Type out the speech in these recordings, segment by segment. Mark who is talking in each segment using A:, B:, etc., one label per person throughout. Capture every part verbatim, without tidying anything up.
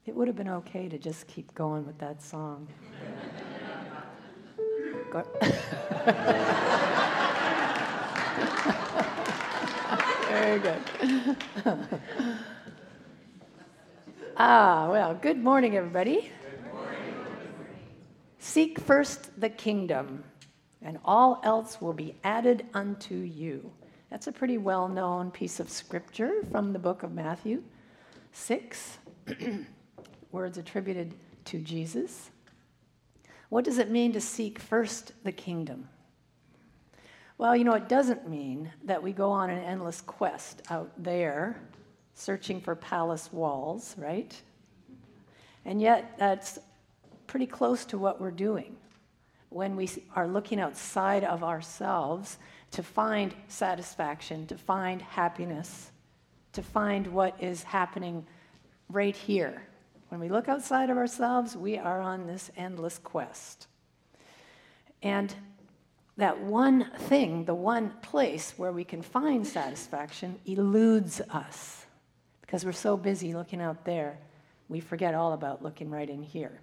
A: It would have been okay to just keep going with that song. Go- Very good. Ah, well, good morning, everybody. Good morning. Seek first the kingdom, and all else will be added unto you. That's a pretty well-known piece of scripture from the book of Matthew six, words attributed to Jesus. What does it mean to seek first the kingdom? Well, you know, it doesn't mean that we go on an endless quest out there searching for palace walls, right? And yet, that's pretty close to what we're doing when we are looking outside of ourselves to find satisfaction, to find happiness, to find what is happening right here. When we look outside of ourselves, we are on this endless quest. And that one thing, the one place where we can find satisfaction eludes us because we're so busy looking out there, we forget all about looking right in here.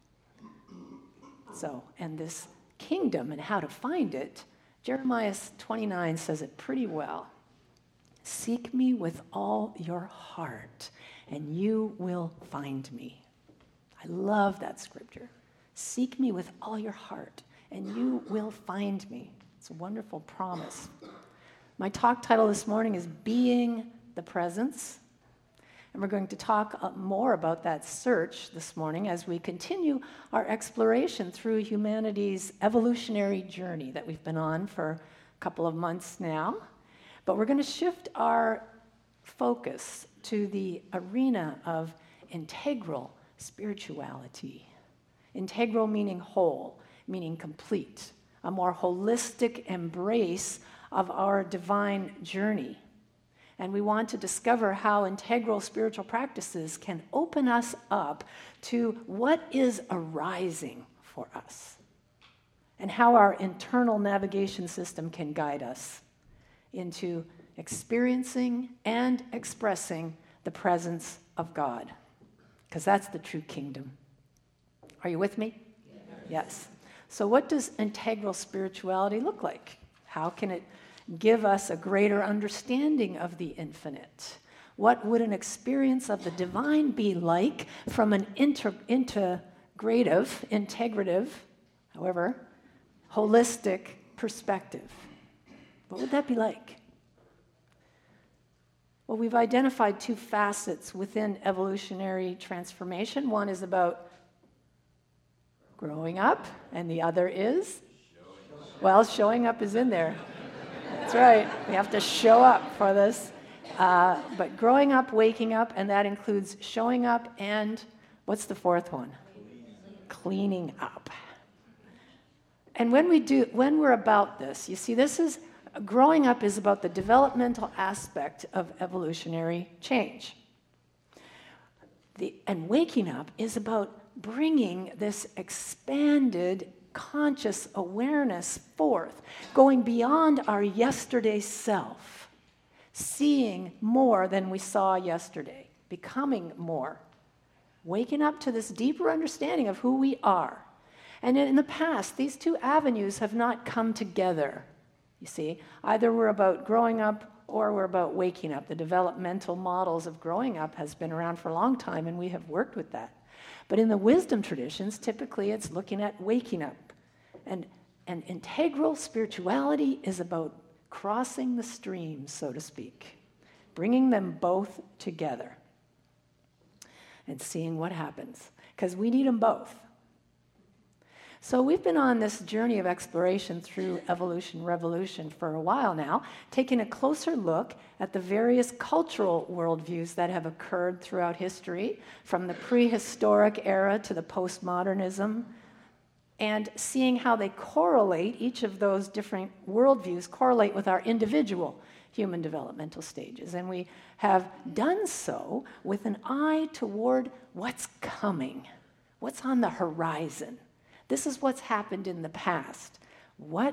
A: So, and this kingdom and how to find it, Jeremiah twenty-nine says it pretty well. Seek me with all your heart, and you will find me. I love that scripture. Seek me with all your heart, and you will find me. It's a wonderful promise. My talk title this morning is Being the Presence. And we're going to talk more about that search this morning as we continue our exploration through humanity's evolutionary journey that we've been on for a couple of months now. But we're going to shift our focus to the arena of integral spirituality. Integral meaning whole, meaning complete, a more holistic embrace of our divine journey. And we want to discover how integral spiritual practices can open us up to what is arising for us and how our internal navigation system can guide us into experiencing and expressing the presence of God, because that's the true kingdom. Are you with me? Yes. Yes. So what does integral spirituality look like? How can it give us a greater understanding of the infinite? What would an experience of the divine be like from an inter- integrative, integrative, however, holistic perspective? What would that be like? Well, we've identified two facets within evolutionary transformation. One is about growing up, and the other is, well, showing up is in there. That's right. We have to show up for this. Uh, but growing up, waking up, and that includes showing up and what's the fourth one? Cleaning up. And when we do, when we're about this, you see, this is growing up is about the developmental aspect of evolutionary change. The, and waking up is about bringing this expanded conscious awareness forth, going beyond our yesterday self, seeing more than we saw yesterday, becoming more, waking up to this deeper understanding of who we are. And in the past, these two avenues have not come together, you see. Either we're about growing up or we're about waking up. The developmental models of growing up has been around for a long time, and we have worked with that. But in the wisdom traditions, typically it's looking at waking up. And, and integral spirituality is about crossing the streams, so to speak, bringing them both together and seeing what happens, because we need them both. So we've been on this journey of exploration through evolution, revolution for a while now, taking a closer look at the various cultural worldviews that have occurred throughout history, from the prehistoric era to the postmodernism, and seeing how they correlate, each of those different worldviews correlate with our individual human developmental stages. And we have done so with an eye toward what's coming, what's on the horizon. This is what's happened in the past. What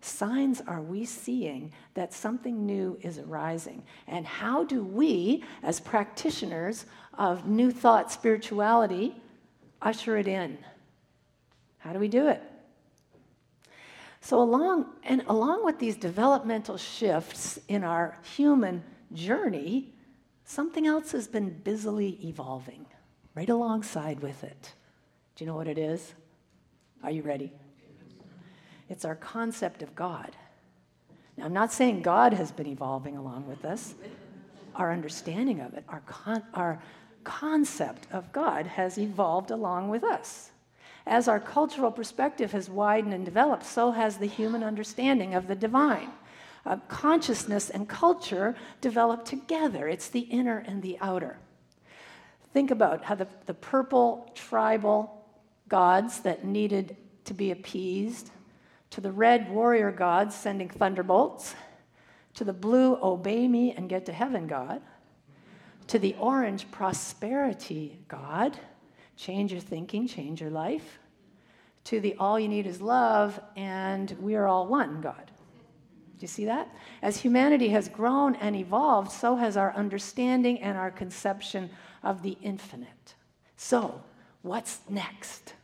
A: signs are we seeing that something new is arising? And how do we, as practitioners of New Thought spirituality, usher it in? How do we do it? So along, and along with these developmental shifts in our human journey, something else has been busily evolving right alongside with it. Do you know what it is? Are you ready? It's our concept of God. Now, I'm not saying God has been evolving along with us. Our understanding of it, our, con- our concept of God has evolved along with us. As our cultural perspective has widened and developed, so has the human understanding of the divine. Uh, consciousness and culture develop together. It's the inner and the outer. Think about how the, the purple tribal gods that needed to be appeased, to the red warrior gods sending thunderbolts, to the blue obey me and get to heaven God, to the orange prosperity God, change your thinking, change your life, to the all you need is love and we are all one God. Do you see that? As humanity has grown and evolved, so has our understanding and our conception of the infinite. So, what's next?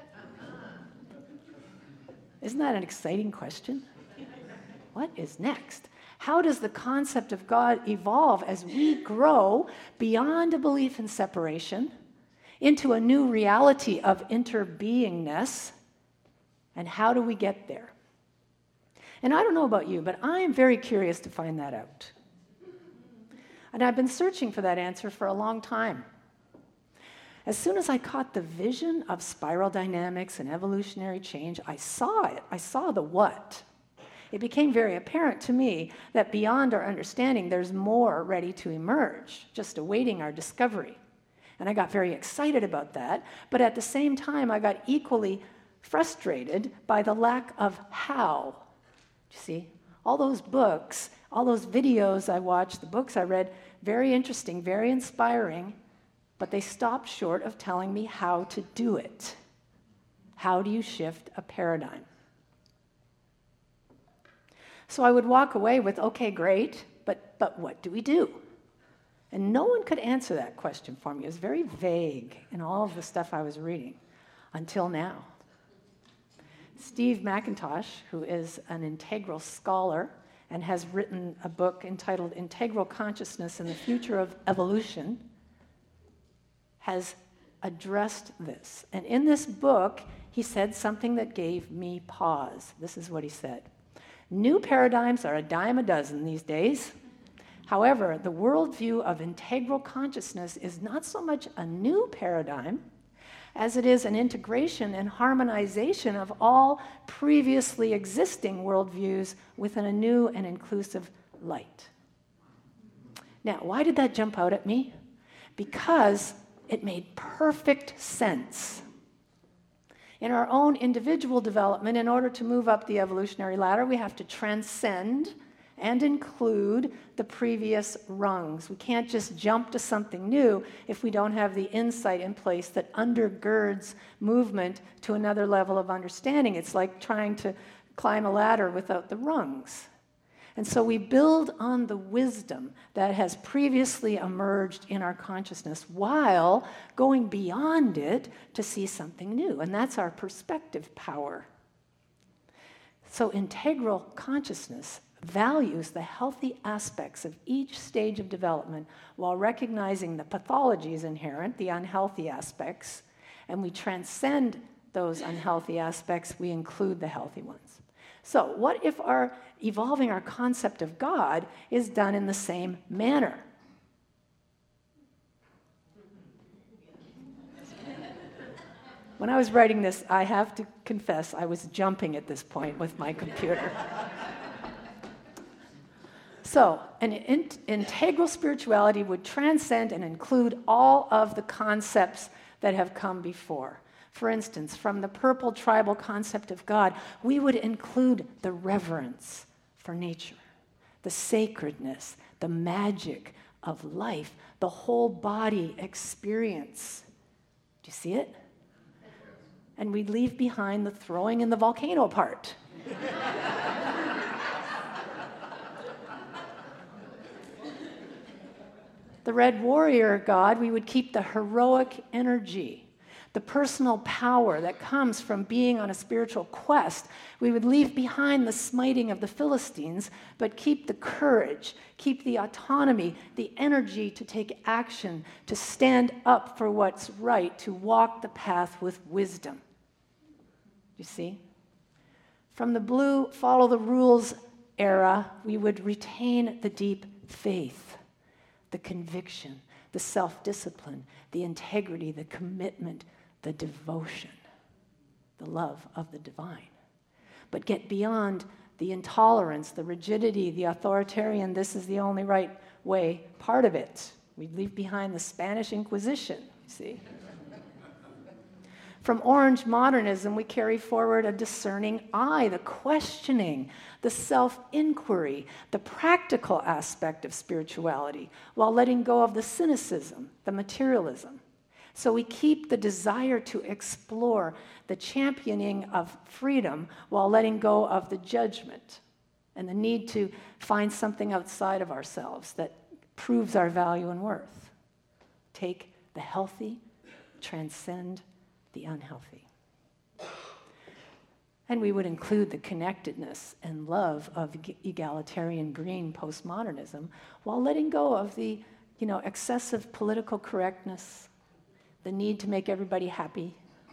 A: Isn't that an exciting question? What is next? How does the concept of God evolve as we grow beyond a belief in separation into a new reality of interbeingness? And how do we get there? And I don't know about you, but I am very curious to find that out. And I've been searching for that answer for a long time. As soon as I caught the vision of spiral dynamics and evolutionary change, I saw it. I saw the what. It became very apparent to me that beyond our understanding, there's more ready to emerge, just awaiting our discovery. And I got very excited about that, but at the same time, I got equally frustrated by the lack of how. You see, all those books, all those videos I watched, the books I read, very interesting, very inspiring, but they stopped short of telling me how to do it. How do you shift a paradigm? So I would walk away with, okay, great, but, but what do we do? And no one could answer that question for me. It was very vague in all of the stuff I was reading until now. Steve McIntosh, who is an integral scholar and has written a book entitled Integral Consciousness and the Future of Evolution, has addressed this. And in this book, he said something that gave me pause. This is what he said. New paradigms are a dime a dozen these days. However, the worldview of integral consciousness is not so much a new paradigm as it is an integration and harmonization of all previously existing worldviews within a new and inclusive light. Now, why did that jump out at me? Because it made perfect sense. In our own individual development, in order to move up the evolutionary ladder, we have to transcend and include the previous rungs. We can't just jump to something new if we don't have the insight in place that undergirds movement to another level of understanding. It's like trying to climb a ladder without the rungs. And so we build on the wisdom that has previously emerged in our consciousness while going beyond it to see something new. And that's our perspective power. So integral consciousness values the healthy aspects of each stage of development while recognizing the pathologies inherent, the unhealthy aspects, and we transcend those unhealthy aspects, we include the healthy ones. So what if our evolving our concept of God is done in the same manner? When I was writing this, I have to confess, I was jumping at this point with my computer. So, an in- integral spirituality would transcend and include all of the concepts that have come before. For instance, from the purple tribal concept of God, we would include the reverence for nature, the sacredness, the magic of life, the whole body experience. Do you see it? And we'd leave behind the throwing in the volcano part. The red warrior god, we would keep the heroic energy, the personal power that comes from being on a spiritual quest. We would leave behind the smiting of the Philistines, but keep the courage, keep the autonomy, the energy to take action, to stand up for what's right, to walk the path with wisdom. You see? From the blue follow the rules era, we would retain the deep faith, the conviction, the self-discipline, the integrity, the commitment, the devotion, the love of the divine. But get beyond the intolerance, the rigidity, the authoritarian, this is the only right way part of it. We'd leave behind the Spanish Inquisition, see? From orange modernism, we carry forward a discerning eye, the questioning, the self-inquiry, the practical aspect of spirituality, while letting go of the cynicism, the materialism. So we keep the desire to explore, the championing of freedom, while letting go of the judgment and the need to find something outside of ourselves that proves our value and worth. Take the healthy, transcend the unhealthy. And we would include the connectedness and love of egalitarian green postmodernism while letting go of the, you know, excessive political correctness, the need to make everybody happy.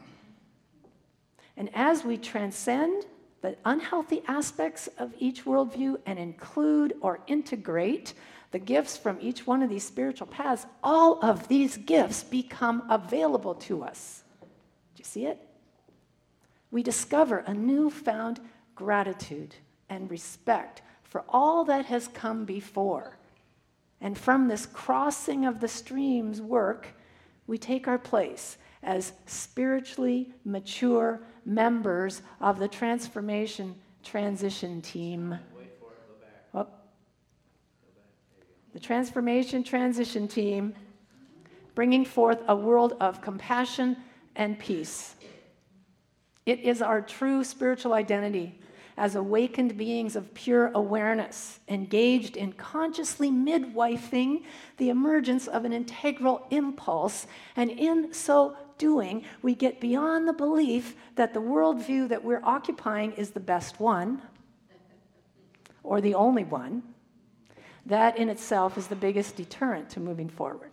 A: And as we transcend the unhealthy aspects of each worldview and include or integrate the gifts from each one of these spiritual paths, all of these gifts become available to us. Do you see it? We discover a newfound gratitude and respect for all that has come before. And from this crossing of the streams work, we take our place as spiritually mature members of the transformation transition team.
B: Wait for it, go back.
A: Oh.
B: Go back. There you go.
A: The transformation transition team, bringing forth a world of compassion and peace. It is our true spiritual identity as awakened beings of pure awareness, engaged in consciously midwifing the emergence of an integral impulse, and in so doing, we get beyond the belief that the worldview that we're occupying is the best one, or the only one. That in itself is the biggest deterrent to moving forward.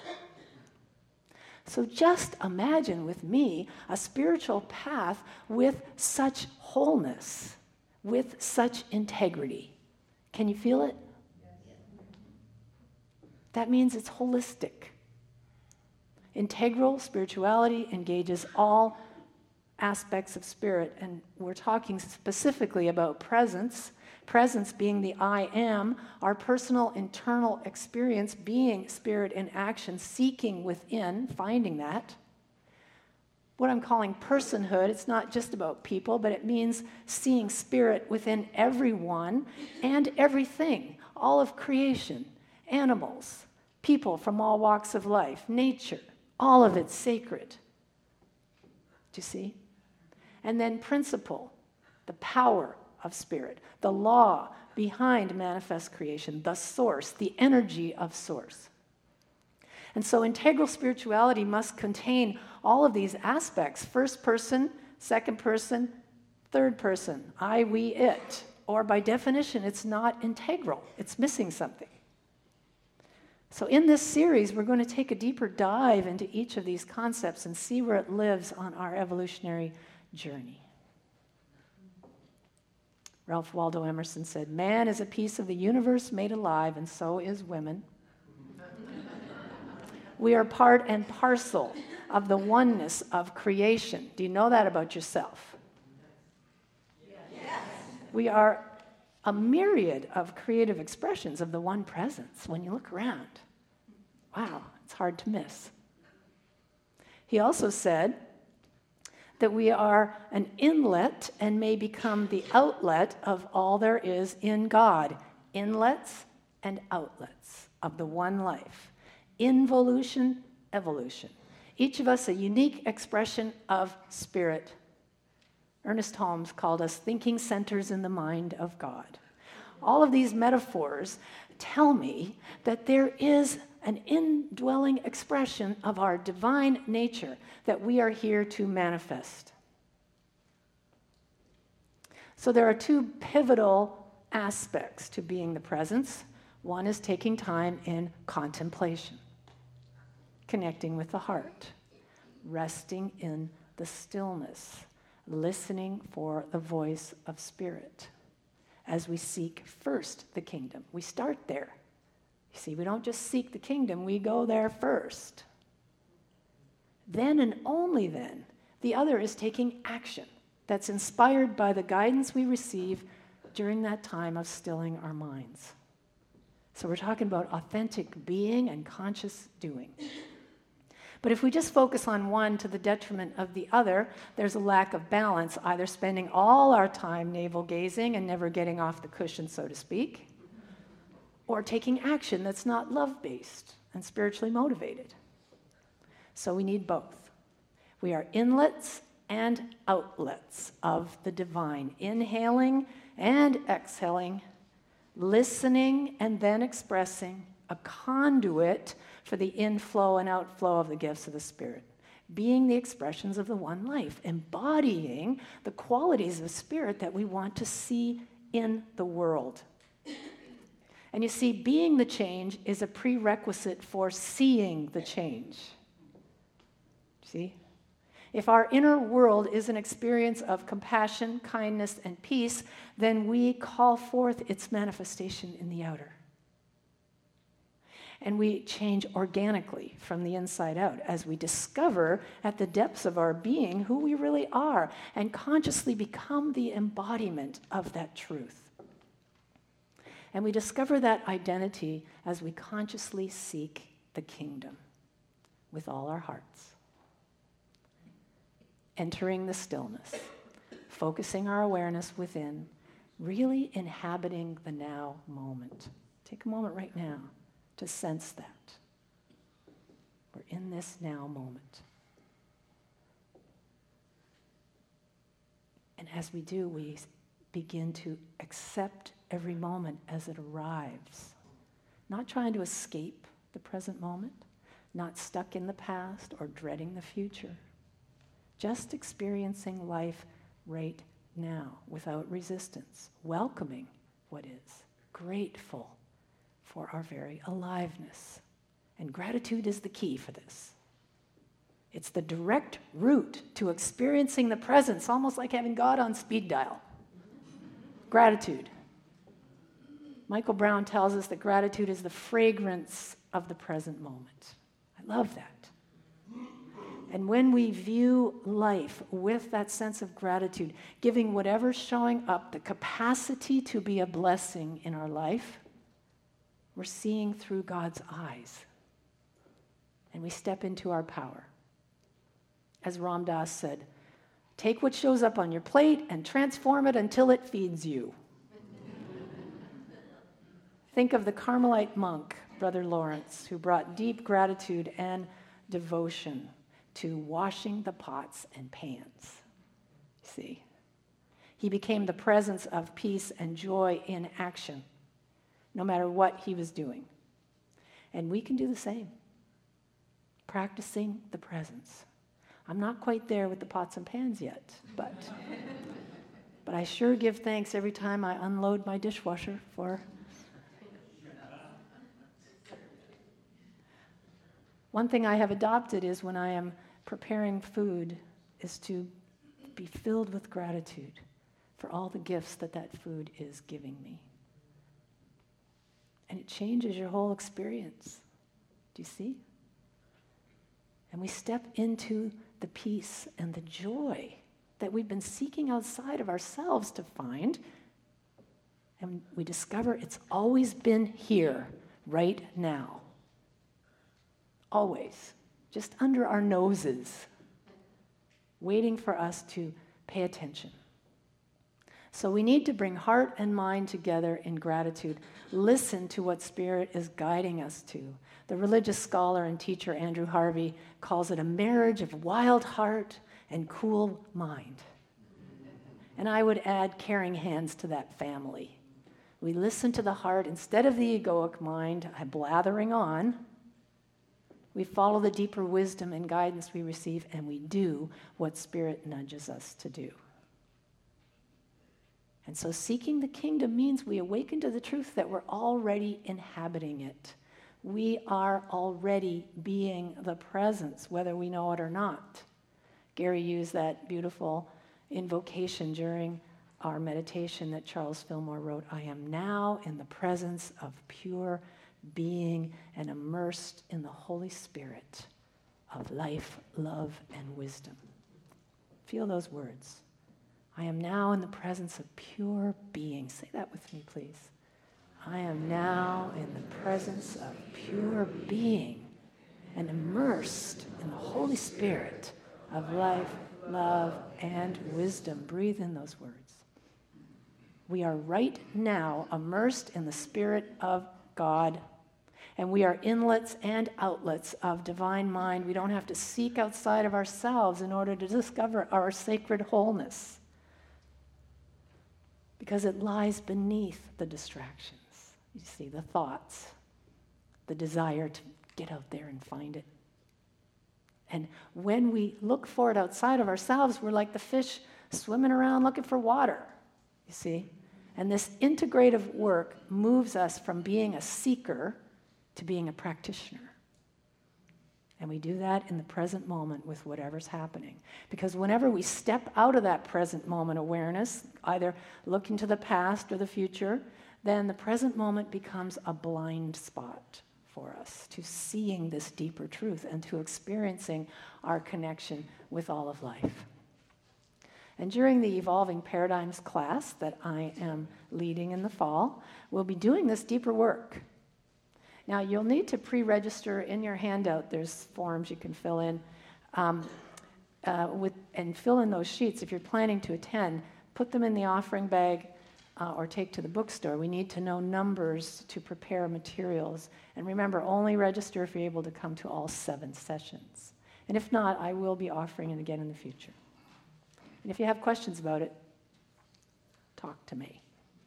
A: So just imagine with me a spiritual path with such wholeness, with such integrity. Can you feel it? That means it's holistic. Integral spirituality engages all aspects of spirit, and we're talking specifically about presence, presence being the I am, our personal internal experience being spirit in action, seeking within, finding that. What I'm calling personhood, it's not just about people, but it means seeing spirit within everyone and everything, all of creation, animals, people from all walks of life, nature, all of it's sacred. Do you see? And then principle, the power of spirit, the law behind manifest creation, the source, the energy of source. And so integral spirituality must contain all of these aspects: first person, second person, third person, I, we, it. Or by definition, it's not integral. It's missing something. So in this series, we're going to take a deeper dive into each of these concepts and see where it lives on our evolutionary journey. Ralph Waldo Emerson said, "Man is a piece of the universe made alive, and so is women. We are part and parcel of the oneness of creation." Do you know that about yourself? Yes. We are a myriad of creative expressions of the one presence when you look around. Wow, it's hard to miss. He also said that we are an inlet and may become the outlet of all there is in God. Inlets and outlets of the one life. Involution, evolution. Each of us a unique expression of spirit. Ernest Holmes called us thinking centers in the mind of God. All of these metaphors tell me that there is an indwelling expression of our divine nature that we are here to manifest. So there are two pivotal aspects to being the presence. One is taking time in contemplation, connecting with the heart, resting in the stillness, listening for the voice of Spirit as we seek first the kingdom. We start there. You see, we don't just seek the kingdom, we go there first. Then and only then, the other is taking action that's inspired by the guidance we receive during that time of stilling our minds. So we're talking about authentic being and conscious doing. But if we just focus on one to the detriment of the other, there's a lack of balance, either spending all our time navel-gazing and never getting off the cushion, so to speak, or taking action that's not love-based and spiritually motivated. So we need both. We are inlets and outlets of the divine, inhaling and exhaling, listening and then expressing, a conduit for the inflow and outflow of the gifts of the Spirit, being the expressions of the one life, embodying the qualities of Spirit that we want to see in the world. And you see, being the change is a prerequisite for seeing the change. See? If our inner world is an experience of compassion, kindness, and peace, then we call forth its manifestation in the outer. And we change organically from the inside out as we discover at the depths of our being who we really are and consciously become the embodiment of that truth. And we discover that identity as we consciously seek the kingdom with all our hearts. Entering the stillness, focusing our awareness within, really inhabiting the now moment. Take a moment right now to sense that. We're in this now moment. And as we do, we begin to accept every moment as it arrives, not trying to escape the present moment, not stuck in the past or dreading the future, just experiencing life right now without resistance, welcoming what is, grateful for our very aliveness. And gratitude is the key for this. It's the direct route to experiencing the presence, almost like having God on speed dial. Gratitude. Michael Brown tells us that gratitude is the fragrance of the present moment. I love that. And when we view life with that sense of gratitude, giving whatever's showing up the capacity to be a blessing in our life, we're seeing through God's eyes. And we step into our power. As Ram Dass said, take what shows up on your plate and transform it until it feeds you. Think of the Carmelite monk, Brother Lawrence, who brought deep gratitude and devotion to washing the pots and pans. See? He became the presence of peace and joy in action, no matter what he was doing. And we can do the same, practicing the presence. I'm not quite there with the pots and pans yet, but, but I sure give thanks every time I unload my dishwasher for... One thing I have adopted is when I am preparing food is to be filled with gratitude for all the gifts that that food is giving me. And it changes your whole experience. Do you see? And we step into the peace and the joy that we've been seeking outside of ourselves to find. And we discover it's always been here, right now. Always. Just under our noses, waiting for us to pay attention. So we need to bring heart and mind together in gratitude. Listen to what Spirit is guiding us to. The religious scholar and teacher Andrew Harvey calls it a marriage of wild heart and cool mind. And I would add caring hands to that family. We listen to the heart instead of the egoic mind blathering on, We follow the deeper wisdom and guidance we receive, and we do what Spirit nudges us to do. And so seeking the kingdom means we awaken to the truth that we're already inhabiting it. We are already being the presence, whether we know it or not. Gary used that beautiful invocation during our meditation that Charles Fillmore wrote. I am now in the presence of pure being and immersed in the Holy Spirit of life, love, and wisdom. Feel those words. I am now in the presence of pure being. Say that with me, please. I am now in the presence of pure being and immersed in the Holy Spirit of life, love, and wisdom. Breathe in those words. We are right now immersed in the Spirit of God, and we are inlets and outlets of divine mind. We don't have to seek outside of ourselves in order to discover our sacred wholeness, because it lies beneath the distractions. You see, the thoughts, the desire to get out there and find it. And when we look for it outside of ourselves, we're like the fish swimming around looking for water, you see. And this integrative work moves us from being a seeker to being a practitioner. And we do that in the present moment with whatever's happening. Because whenever we step out of that present moment awareness, either looking to the past or the future, then the present moment becomes a blind spot for us to seeing this deeper truth and to experiencing our connection with all of life. And during the Evolving Paradigms class that I am leading in the fall, we'll be doing this deeper work. Now, you'll need to pre-register. In your handout. There's forms you can fill in um, uh, with, and fill in those sheets. If you're planning to attend, put them in the offering bag uh, or take to the bookstore. We need to know numbers to prepare materials. And remember, only register if you're able to come to all seven sessions. And if not, I will be offering it again in the future. And if you have questions about it, talk to me.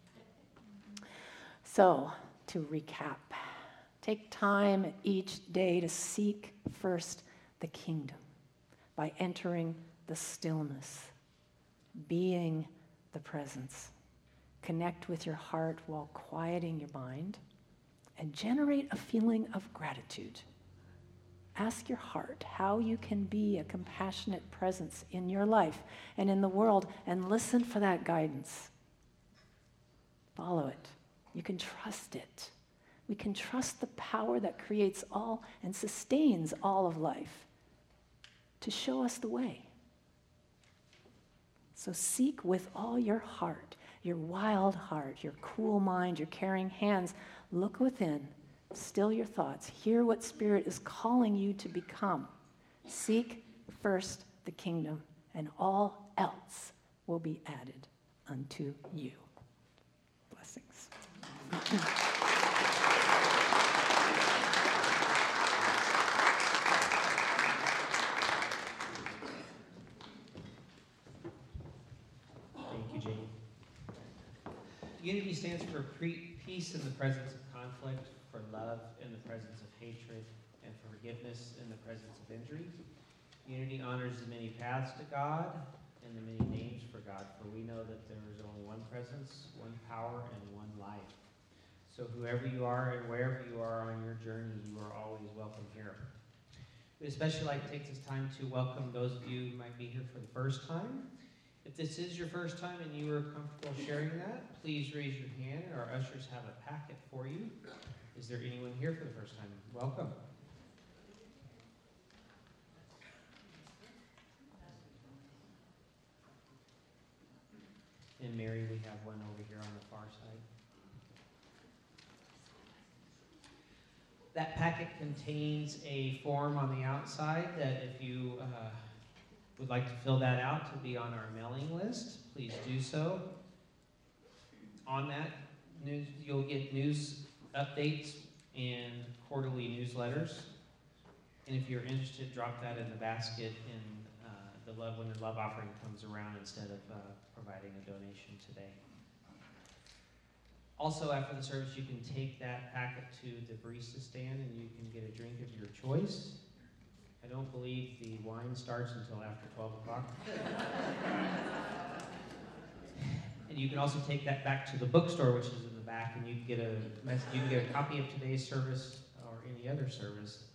A: So, to recap, take time each day to seek first the kingdom by entering the stillness, being the presence. Connect with your heart while quieting your mind, and generate a feeling of gratitude. Ask your heart how you can be a compassionate presence in your life and in the world, and listen for that guidance. Follow it. You can trust it. We can trust the power that creates all and sustains all of life to show us the way. So seek with all your heart, your wild heart, your cool mind, your caring hands. Look within. Still your thoughts. Hear what Spirit is calling you to become. Seek first the kingdom, and all else will be added unto you. Blessings.
B: Thank you, Jane. Unity stands for pre- peace in the presence of conflict, for love in the presence of hatred, and for forgiveness in the presence of injury. Unity honors the many paths to God and the many names for God, for we know that there is only one presence, one power, and one life. So whoever you are and wherever you are on your journey, you are always welcome here. We'd especially like to take this time to welcome those of you who might be here for the first time. If this is your first time and you are comfortable sharing that, please raise your hand. Our ushers have a packet for you. Is there anyone here for the first time? Welcome. And Mary, we have one over here on the far side. That packet contains a form on the outside that if you uh, would like to fill that out to be on our mailing list, please do so. On that news, you'll get news updates and quarterly newsletters. And if you're interested, drop that in the basket in uh, the love when the love offering comes around instead of uh, providing a donation today. Also, after the service, you can take that packet to the barista stand and you can get a drink of your choice. I don't believe the wine starts until after twelve o'clock. And you can also take that back to the bookstore, which is in the back, and you can get a mess- you can get a copy of today's service or any other service